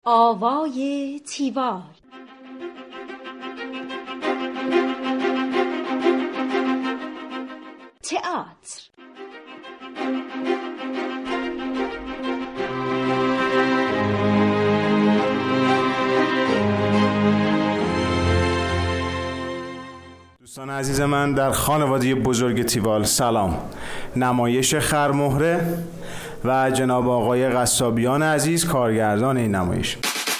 آوای تیوال. تئاتر. دوستان عزیز من در خانواده بزرگ تیوال سلام. نمایش خرمهره و جناب آقای قصابیان عزیز کارگردان این نمایش.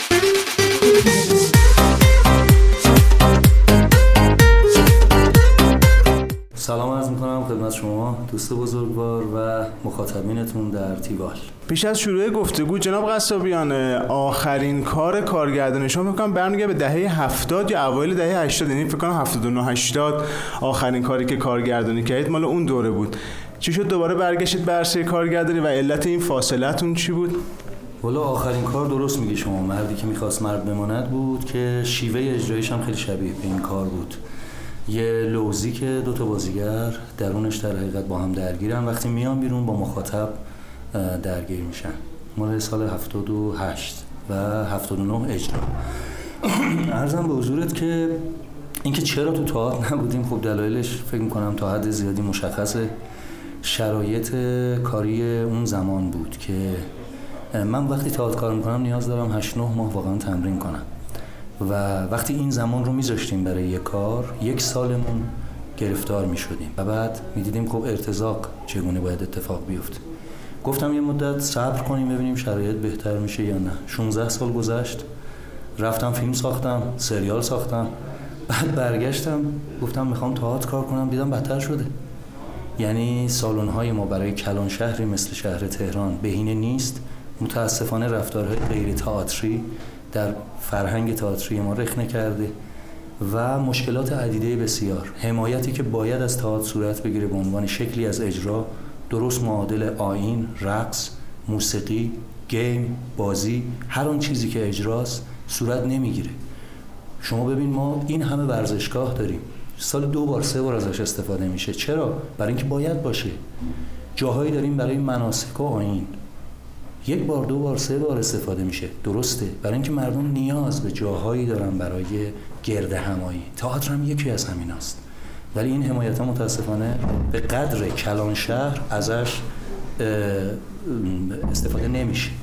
سلام عرض میکنم خدمت شما دوست بزرگوار و مخاطبینتون در تیوال. پیش از شروع گفتگو جناب قصابیان، آخرین کار کارگردانی شما فکر کنم برمیگرده به دهه 70 یا اوایل دهه 80، یعنی فکر کنم 79 80 آخرین کاری که کارگردانی کردید مال اون دوره بود. چی شد دوباره برگشتید به عرصه کارگردانی و علت این فاصله‌تون چی بود؟ والا آخرین کار درست میگی شما، مردی که میخواست مرد بماند بود که شیوه اجرایش هم خیلی شبیه به این کار بود. یه لوزی که دوتا بازیگر درونش در حقیقت با هم درگیرن، وقتی میان بیرون با مخاطب درگیر میشن. مال سال 78 و 79 اجرا. عرضم به حضورت که اینکه چرا تو تئاتر نبودیم، خب دلایلش فکر میکنم تا حد زیادی مشخصه. شرایط کاری اون زمان بود که من وقتی تئاتر کار میکنم نیاز دارم 8-9 ماه واقعا تمرین کنم و وقتی این زمان رو میذاشتیم برای یک کار، یک سالمون گرفتار میشدیم و بعد میدیدیم خب ارتزاق چگونه باید اتفاق بیفته. گفتم یه مدت صبر کنیم ببینیم شرایط بهتر میشه یا نه. 16 سال گذشت، رفتم فیلم ساختم، سریال ساختم، بعد برگشتم گفتم میخوام تئاتر کار کنم، دیدم بدتر شده. یعنی سالن‌های ما برای کلان شهری مثل شهر تهران بهینه نیست. متاسفانه رفتارهای غیر تئاتری در فرهنگ تئاتری ما رخنه کرده و مشکلات عدیده بسیار. حمایتی که باید از تئاتر صورت بگیره به عنوان شکلی از اجرا، درست معادل آیین، رقص، موسیقی، گیم، بازی، هر آن چیزی که اجراست صورت نمیگیره. شما ببین ما این همه ورزشگاه داریم، سال 2 بار 3 بار ازش استفاده میشه. چرا؟ برای اینکه باید باشه. جاهایی داریم برای مناسک و آیین 1 بار 2 بار 3 بار استفاده میشه، درسته، برای اینکه مردم نیاز به جاهایی دارن برای گرد همایی. تئاتر هم یکی از همیناست، ولی این حمایت ها متاسفانه به قدر کلان شهر ازش استفاده نمیشه.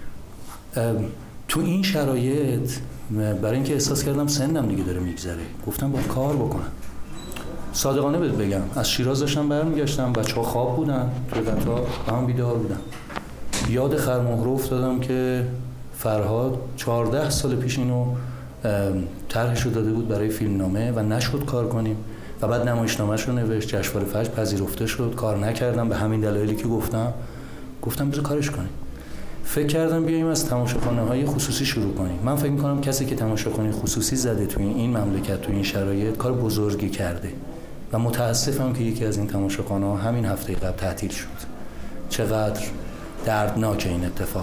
تو این شرایط برای اینکه احساس کردم سنم دیگه داره میگذره، گفتم باید کار بکنم. صادقانه بهت بگم از شیراز داشتم برمیگشتم، بچه‌ها خواب بودن، تو قطار هم بیدار بودن. یاد خرمهره افتادم که فرهاد 14 سال پیش اینو طرحش رو داده بود برای فیلمنامه و نشد کار کنیم و بعد نمایشنامه‌اش رو نوشت، جشنواره فجر پذیرفته شد، کار نکردم به همین دلایلی که گفتم بذار کارش کنیم. فکر کردم بیاییم از تماشاخانه‌های خصوصی شروع کنیم. من فکر می‌کنم کسی که تماشاخانه خصوصی زده توی این مملکت توی این شرایط کار بزرگی کرده و متاسفم که یکی از این تماشاخانه‌ها همین هفته قبل تعطیل شد. چقدر دردناک این اتفاق.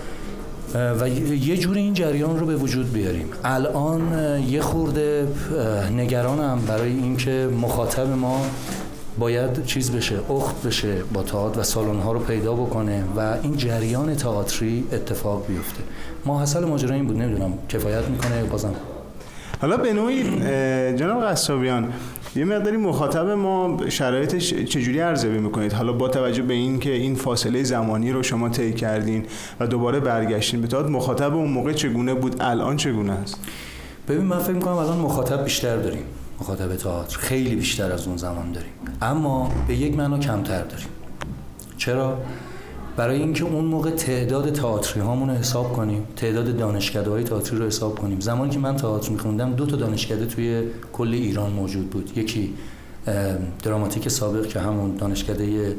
و یه جوری این جریان رو به وجود بیاریم. الان یه خورده نگرانم برای اینکه مخاطب ما باید چیز بشه، اخت بشه با تئاتر و سالن‌ها رو پیدا بکنه و این جریان تئاتری اتفاق بیفته. ماحصل ماجرا این بود، نمیدونم کفایت میکنه بازم. حالا به نوعی جناب قصابیان یه مقداری مخاطب ما شرایطش چجوری ارزیابی میکنید؟ حالا با توجه به این که این فاصله زمانی رو شما طی کردین و دوباره برگشتین به تئاتر، مخاطب اون موقع چگونه بود، الان چگونه است؟ ببین من فکر میکنم الان مخاطب بیشتر داریم، مخاطب تئاتر خیلی بیشتر از اون زمان داریم، اما به یک معنا کمتر داریم. چرا؟ برای اینکه اون موقع تعداد تئاتری هامون رو حساب کنیم، تعداد دانشکده‌های تئاتری رو حساب کنیم. زمانی که من تئاتر می‌خوندم 2 تا دانشکده توی کل ایران موجود بود. یکی دراماتیک سابق که همون دانشکده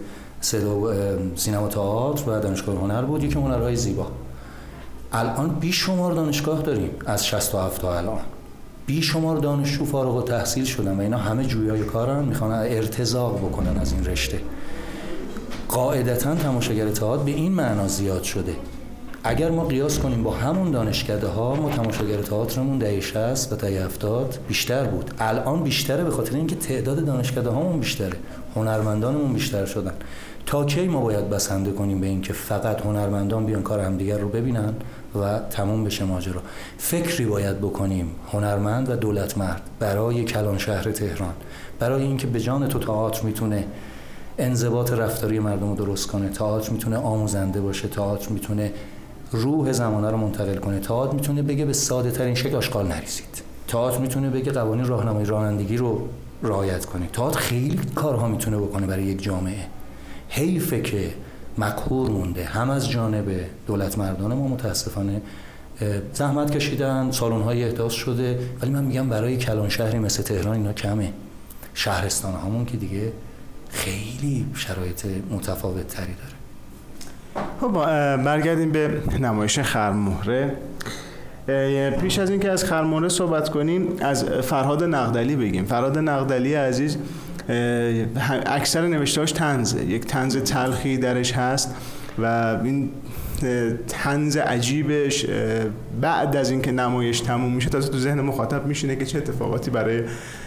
سینما تئاتر و دانشگاه هنر بود، یکی هنرهای زیبا. الان بیشمار دانشگاه داریم، از 67 تا الان بیشمار دانشجو فارغ التحصیل شدن و اینا همه جویای کارن، میخوان ارتزاق بکنن از این رشته. قاعدتاً تماشاگر تئاتر به این معنا زیاد شده. اگر ما قیاس کنیم با همون دانشکده ها، ما تماشاگر تئاترمون دهه 60 و دهه 70 بیشتر بود. الان بیشتره به خاطر اینکه تعداد دانشکده هامون بیشتره، هنرمندانمون بیشتر شدن. تا کی ما باید بسنده کنیم به اینکه فقط هنرمندان بیان کار همدیگر رو ببینن و تموم بشه ماجرا. فکری باید بکنیم هنرمند و دولتمرد برای کلان شهر تهران، برای اینکه به جان تو تئاتر میتونه انضباط رفتاری مردم رو درست کنه، تئاتر میتونه آموزنده باشه، تئاتر میتونه روح زمانه رو منتقل کنه، تئاتر میتونه بگه به ساده ترین شکل آشغال نریزید، تئاتر میتونه بگه قوانین راهنمایی رانندگی رو رعایت کنه، تئاتر خیلی کارها میتونه بکنه برای یک جامعه. حیفه که مقهور مونده هم از جانب دولت مردان ما، متاسفانه زحمت کشیدن، سالن‌های احداث شده، ولی من میگم برای کلان شهری مثل تهران اینا کمه. شهرستان همون که دیگه خیلی شرایط متفاوت تری داره. خب برگردیم به نمایش خرمهره. پیش از اینکه از خرمهره صحبت کنیم از فرهاد نقدلی بگیم. فرهاد نقدلی عزیز اکثر نوشته‌هاش طنزه، یک طنز تلخی درش هست و این طنز عجیبش بعد از اینکه نمایش تموم میشه تازه تو ذهن مخاطب میشینه که چه اتفاقاتی برای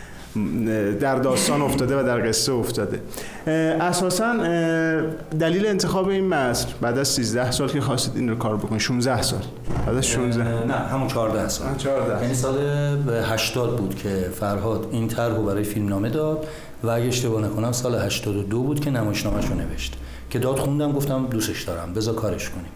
در داستان افتاده و در قصه افتاده. اساساً دلیل انتخاب این متن بعد از 13 سال که خواستید این رو کار بکنید، 16 سال بعد از 16 نه همون 14 سال، یعنی سال 80 بود که فرهاد این طرح رو برای فیلمنامه داد و اگه اشتباه نکنم سال 82 بود که نمایشنامه‌اش رو نوشت که داد خوندم، گفتم دوستش دارم بذار کارش کنیم.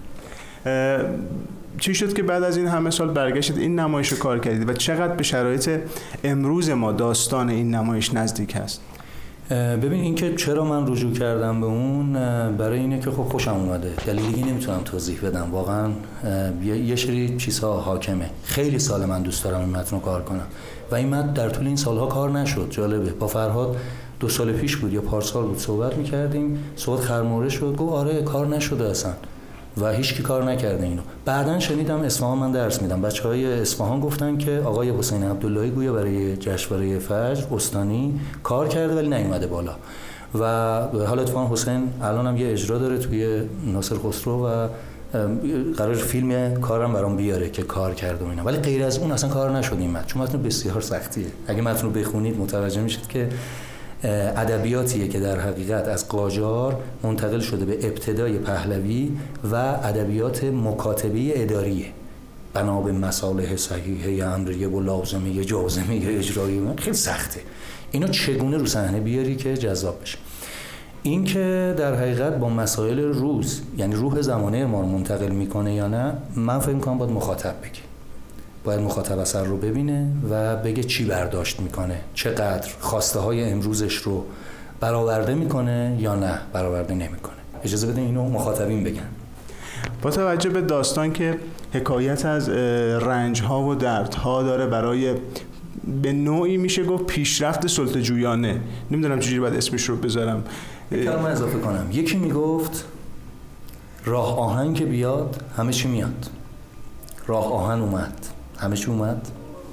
چی شد که بعد از این همه سال برگشتید این نمایش رو کار کردید و چقدر به شرایط امروز ما داستان این نمایش نزدیک هست؟ ببین این که چرا من رجوع کردم به اون برای اینه که خب خوشم اومده، دلیلی نمیتونم توضیح بدم، واقعا یه سری چیزها حاکمه. خیلی سال من دوست دارم این متن رو کار کنم و این متن در طول این سالها کار نشد. جالبه، با فرهاد 2 سال پیش بود یا پارسال بود صحبت میکردیم، صحبت خرمهره شد، گفت آره کار نشده اصلا و هیچ کی کار نکرده اینو. بعدن شنیدم اصفهان، من درس میدم، بچهای اصفهان گفتن که آقای حسین عبداللهی گویا برای جشنواره فجر استانی کار کرده ولی نیومده بالا و حالا اتفاقا حسین الان هم یه اجرا داره توی ناصر خسرو و قرار فیلم کارم برام بیاره که کار کرده و اینا، ولی غیر از اون اصلا کار نشد این متن، چون متن بسیار سختیه. اگه متن رو بخونید متوجه میشید که ادبیاتیه که در حقیقت از قاجار منتقل شده به ابتدای پهلوی و ادبیات مکاتبه اداریه، بنا به مصالح صحیحه امریه و لازمه جازمه اجرایی. خیلی سخته اینو چگونه رو صحنه بیاری که جذاب بشه. این که در حقیقت با مسائل روز یعنی روح زمانه ما رو منتقل میکنه یا نه، من فکر میکنم باید مخاطب بگه، باید مخاطب اثر رو ببینه و بگه چی برداشت میکنه، چقدر خواسته های امروزش رو برآورده میکنه یا نه برآورده نمیکنه. اجازه بده اینو مخاطبین بگن. با توجه به داستان که حکایت از رنج ها و درد ها داره، برای به نوعی میشه گفت پیشرفت سلطه‌جویانه، نمیدونم چجوری باید اسمش رو بذارم، من اضافه کنم. یکی میگفت راه آهن که بیاد همه چی میاد، راه آهن اومد همه چی اومد.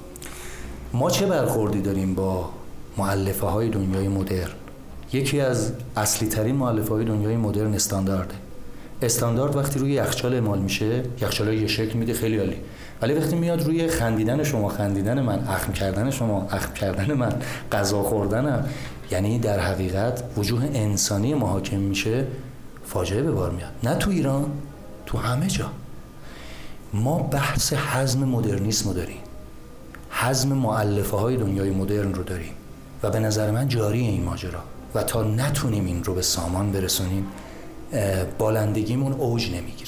ما چه برخوردی داریم با مؤلفه های دنیای مدرن؟ یکی از اصلی ترین مؤلفه های دنیای مدرن استاندارده. استاندارد وقتی روی یخچال اعمال میشه، یخچال یه شکل میده خیلی عالی، ولی وقتی میاد روی خندیدن شما خندیدن من، اخم کردن شما اخم کردن من، غذا خوردنم، یعنی در حقیقت وجوه انسانی ما حاکم میشه، فاجعه به بار میاد. نه تو ایران، تو همه جا. ما بحث هضم مدرنیسم رو داریم، هضم مؤلفه های دنیای مدرن رو داریم و به نظر من جاری این ماجرا و تا نتونیم این رو به سامان برسونیم بالندگیمون اوج نمیگیره.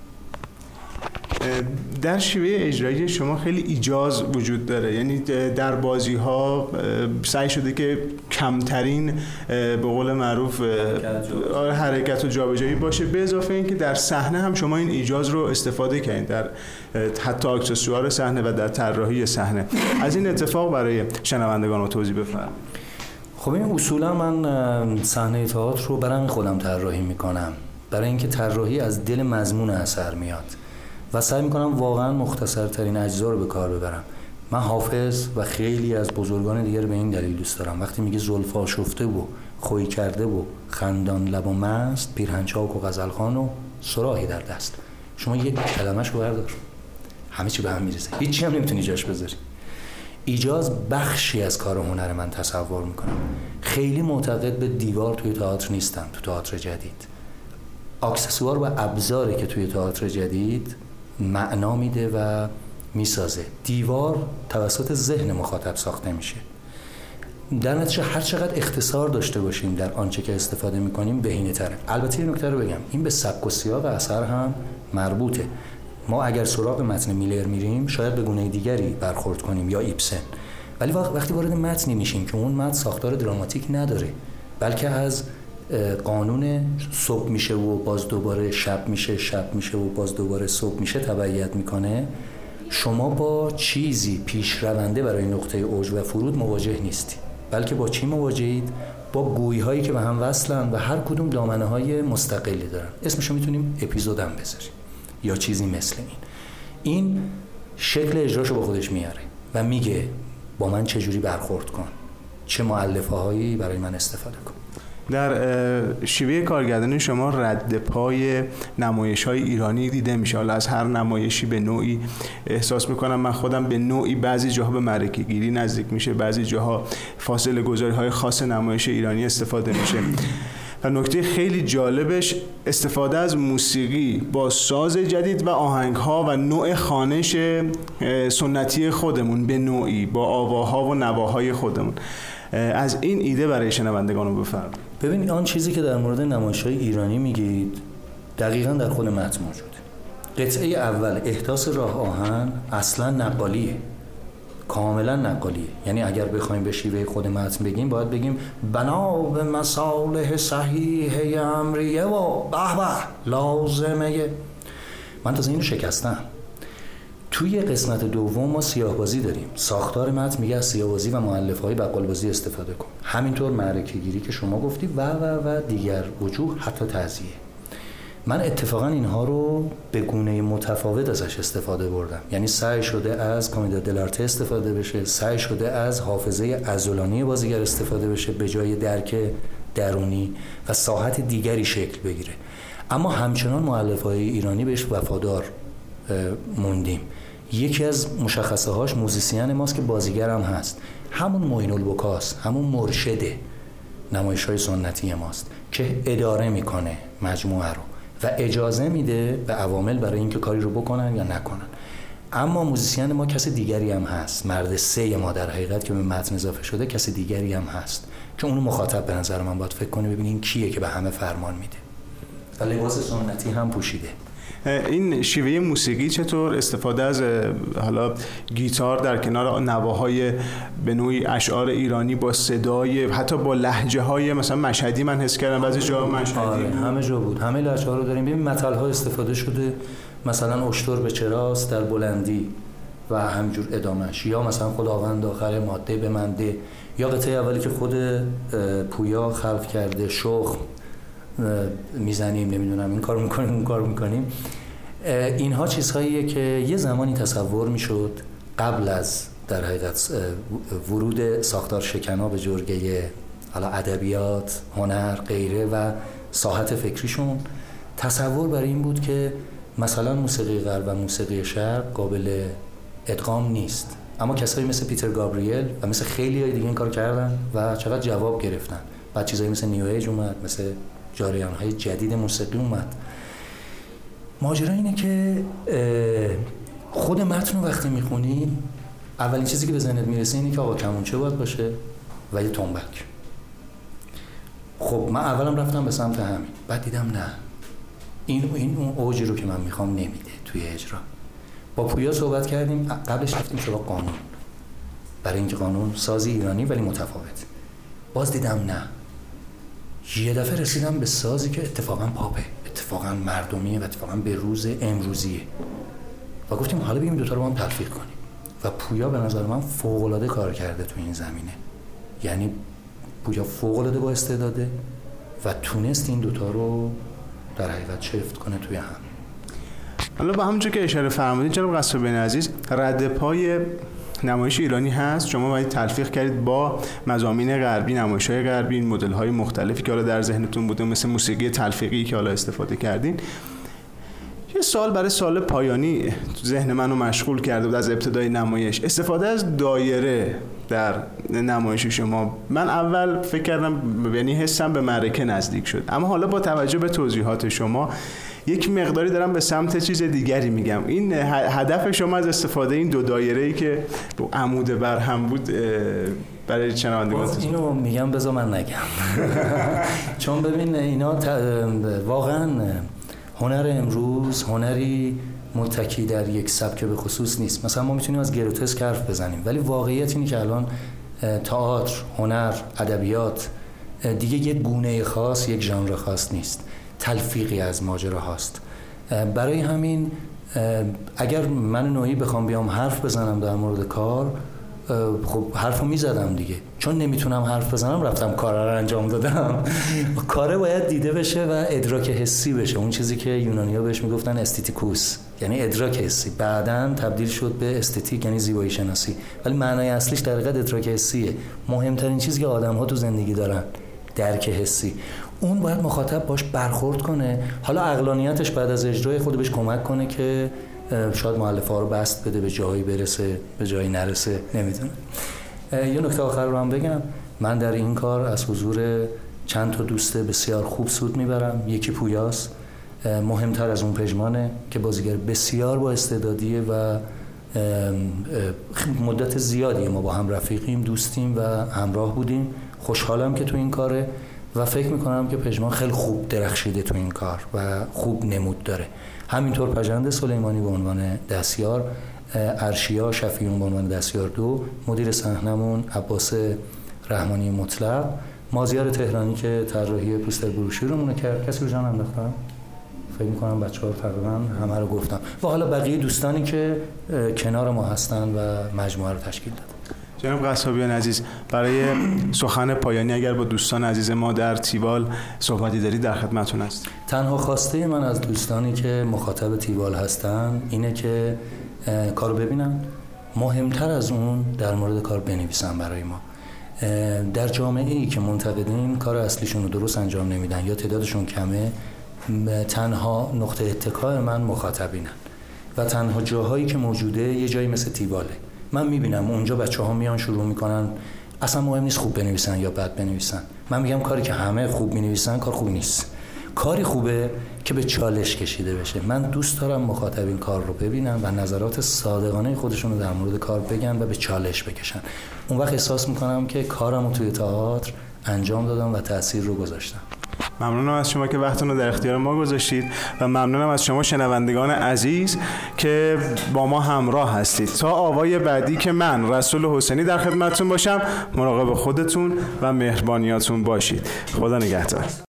در شیوه اجرایی شما خیلی ایجاز وجود داره، یعنی در بازی ها سعی شده که کمترین به قول معروف حرکت و جابجایی باشه، به اضافه این که در صحنه هم شما این ایجاز رو استفاده کردید، در حتی اکسسوار صحنه و در طراحی صحنه. از این اتفاق برای شنوندگان رو توضیح بفرمایید. خب این اصولا من صحنه تئاتر رو برای خودم طراحی میکنم، برای اینکه طراحی از دل مضمون اثر میاد و سعی میکنم واقعا مختصرترین اجزا رو به کار ببرم. من حافظ و خیلی از بزرگان دیگر به این دلیل دوست دارم، وقتی میگه زلف آشفته و خوی کرده و خندان لب و مست، پیرهن چاک و غزلخوان و صراحی در دست، شما یک کلمه‌اش رو بردار همه چی به هم میرسه، هیچی هم نمیتونی جاش بذاری. ایجاز بخشی از کار هنر من تصور میکنم. خیلی معتقد به دیوار توی تئاتر نیستم. تو تئاتر جدید اکسسوار و ابزاری که توی تئاتر جدید معنا میده و میسازه. دیوار توسط ذهن مخاطب ساخته میشه. در نتیجه هر چقدر اختصار داشته باشیم در آنچه که استفاده میکنیم بهینه تره. البته این نکته رو بگم، این به سبک و سیاق اثر هم مربوطه. ما اگر سراغ متن میلر میریم شاید به گونه دیگری برخورد کنیم یا ایبسن، ولی وقتی وارد متنی میشیم که اون متن ساختار دراماتیک نداره، بلکه از قانون صبح میشه و باز دوباره شب میشه، شب میشه و باز دوباره صبح میشه تبعیت میکنه، شما با چیزی پیش رونده برای نقطه اوج و فرود مواجه نیستی، بلکه با چی مواجهید؟ با گویی هایی که به هم وصلن و هر کدوم دامنه های مستقلی دارن. اسمشو میتونیم اپیزود هم بذاریم یا چیزی مثل این شکل اجراشو با خودش میاره و میگه با من چجوری برخورد کن، چه مؤلفه هایی برای من استفاده کن. در شیوه کارگردانی شما رد پای نمایش‌های ایرانی دیده میشه. حالا از هر نمایشی به نوعی احساس میکنم من خودم به نوعی بعضی جاها به معرکه گیری نزدیک میشه، بعضی جاها فاصله گذاری‌های خاص نمایش ایرانی استفاده میشه. و نکته خیلی جالبش استفاده از موسیقی با ساز جدید و آهنگ‌ها و نوع خوانش سنتی خودمون به نوعی با آواها و نواهای خودمون. از این ایده برای شنوندگان رو بفرمایید. ببینید آن چیزی که در مورد نمایش‌های ایرانی میگید دقیقاً در خود متن موجوده. قطعه اول احداث راه آهن اصلاً نقالیه، کاملاً نقالیه. یعنی اگر بخوایم به شیوه خود متن بگیم باید بگیم بنا به مصالح صحیح امریه و به به لازمه. من تازه اینو شکستم. توی قسمت دوم ما سیاه‌بازی داریم. ساختار متن میگه از سیاه‌بازی و مؤلفه‌های بقال‌بازی استفاده کن. همینطور معرکه‌گیری که شما گفتی و دیگر وجوه، حتی تعزیه. من اتفاقا اینها رو به گونه متفاوت ازش استفاده بردم. یعنی سعی شده از کامیدیا دلارته استفاده بشه، سعی شده از حافظه عضلانی بازیگر استفاده بشه به جای درک درونی و ساحت دیگری شکل بگیره. اما همچنان مؤلفه‌های ایرانی بهش وفادار موندیم. یکی از مشخصه هاش موزیسین ماست که بازیگر هم هست، همون معین البکاست، همون مرشد نمایش های سنتی ماست که اداره میکنه مجموعه رو و اجازه میده به عوامل برای اینکه کاری رو بکنن یا نکنن. اما موزیسین ما کسی دیگری هم هست، مرد سه ما در حقیقت که به متن اضافه شده کسی دیگری هم هست که اونو مخاطب به نظر من باید فکر کنه ببینین کیه که به همه فرمان میده و لباس سنتی هم پوشیده. این شیوه موسیقی چطور استفاده از حالا گیتار در کنار نواهای به نوعی اشعار ایرانی با صدای حتی با لهجه های مثلا مشهدی من حس کردم بعضی جا مشهدی همه جا بود، همه لهجه ها رو داریم. ببین متل ها استفاده شده، مثلا اشتر به چراست در بلندی و همجور ادامش، یا مثلا خداوند آخر ماده به منده، یا قطعه اولی که خود پویا خلق کرده شخم میزنیم، نمیدونم این کار میکنیم اون کار میکنیم. اینها چیزهاییه که یه زمانی تصور میشد قبل از در حقیقت ورود ساختار شکنا به جرگه حالا ادبیات، هنر، غیره و ساحت فکریشون، تصور برای این بود که مثلا موسیقی غرب و موسیقی شرق قابل ادغام نیست. اما کسایی مثل پیتر گابریل و مثل خیلی های دیگه این کار کردن و چقدر جواب گرفتن. بعد چیزایی مثل نیو ایج اومد، مثل جریان‌های جدید موسیقی اومد. ماجرا اینه که خود متن رو وقتی میخونی اولین چیزی که به ذهنت میرسه اینه که آقا کمونچه باید باشه و یه تنبک. خب من اولم رفتم به سمت همین، بعد دیدم نه، این اون اوجی رو که من میخوام نمیده توی اجرا. با پویا صحبت کردیم، قبلش رفتیم سراغ قانون، برای اینکه قانون سازی ایرانی ولی متفاوت. باز دیدم نه، یه دفعه رسیدم به سازی که اتفاقا پاپه، اتفاقا مردمیه و اتفاقا به روز امروزیه و گفتیم حالا بگیم دوتا رو با هم تلفیق کنیم و پویا به نظر من فوق‌العاده کار کرده تو این زمینه. یعنی پویا فوق‌العاده با استعداده و تونست این دوتا رو در حقیقت شفت کنه توی هم. حالا با همونجور که اشاره فرمودید جناب قصابیان عزیز، رد پای نمایش ایرانی هست، شما باید تلفیق کردید با مضامین غربی، نمایش‌های غربی، مدل‌های مختلفی که حالا در ذهنتون بوده مثل موسیقی تلفیقی که حالا استفاده کردین. یه سوال برای سال پایانی ذهن منو مشغول کرده بود از ابتدای نمایش، استفاده از دایره در نمایش شما. من اول فکر کردم، یعنی حسم به معرکه نزدیک شد، اما حالا با توجه به توضیحات شما یک مقداری دارم به سمت چیز دیگری میگم. این هدف شما از استفاده این دو دایره‌ای که عمود بر هم بود برای شنوندگان؟ اینو میگم بذار من نگم چون ببین اینا واقعا هنر امروز هنری متکی در یک سبک به خصوص نیست. مثلا ما میتونیم از گروتسک حرف بزنیم، ولی واقعیت اینه که الان تئاتر، هنر، ادبیات دیگه یک گونه خاص، یک ژانر خاص نیست، تلفیقی از ماجرا هاست. برای همین اگر من نوعی بخوام بیام حرف بزنم در مورد کار، خب حرفو میزدم دیگه، چون نمیتونم حرف بزنم رفتم کارا رو انجام دادم. کاره باید دیده بشه و ادراک حسی بشه، اون چیزی که یونانی‌ها بهش میگفتن استیتیکوس، یعنی ادراک حسی. بعداً تبدیل شد به استتیک، یعنی زیبایی شناسی، ولی معنای اصلیش در حقیقت ادراک حسیه. مهمترین چیزی که آدم‌ها تو زندگی دارن درک حسی، اون باید مخاطب باش برخورد کنه. حالا عقلانیتش بعد از اجرای خود بهش کمک کنه که شاید مؤلفه‌ها رو بسط بده، به جایی برسه، به جایی نرسه، نمیدونم. یه نکته آخر رو هم بگم، من در این کار از حضور چند تا دوست بسیار خوب سود میبرم. یکی پویاست، مهمتر از اون پژمانه که بازیگر بسیار با استعدادیه و مدت زیادی ما با هم رفیقیم، دوستیم و همراه بودیم. خوشحالم که تو این کاره و فکر میکنم که پژمان خیلی خوب درخشیده تو این کار و خوب نمود داره. همینطور پژند سلیمانی به عنوان دستیار، ارشیا شفیعون به عنوان دستیار 2، مدیر صحنمون عباس رحمانی مطلق، مازیار تهرانی که طراحی پوستر بروشورمون کرد. کسی رو جان انداختم؟ فکر می‌کنم بچه‌ها تقریبا همه رو گفتم، و حالا بقیه دوستانی که کنار ما هستن و مجموعه رو تشکیل دادن. جناب قصابیان عزیز، برای سخن پایانی اگر با دوستان عزیز ما در تیوال صحبتی دارید در خدمتتون است. تنها خواسته من از دوستانی که مخاطب تیوال هستن اینه که کارو ببینن، مهمتر از اون در مورد کار بنویسن برای ما. در جامعه‌ای که منتقدین کار اصلیشون رو درست انجام نمیدن یا تعدادشون کمه، تنها نقطه اتکای من مخاطبینن و تنها جاهایی که موجوده یه جایی مثل تیواله. من میبینم اونجا بچه‌ها میان شروع میکنن، اصلا مهم نیست خوب بنویسن یا بد بنویسن. من میگم کاری که همه خوب بنویسن کار خوب نیست. کاری خوبه که به چالش کشیده بشه. من دوست دارم مخاطبین کار رو ببینن و نظرات صادقانه خودشون رو در مورد کار بگن و به چالش بکشن. اون وقت احساس میکنم که کارم رو توی تئاتر انجام دادم و تأثیر رو گذاشتم. ممنونم از شما که وقتتون رو در اختیار ما گذاشتید و ممنونم از شما شنوندگان عزیز که با ما همراه هستید. تا آوای بعدی که من رسول حسینی در خدمتتون باشم، مراقب خودتون و مهربانیاتون باشید. خدا نگهدار.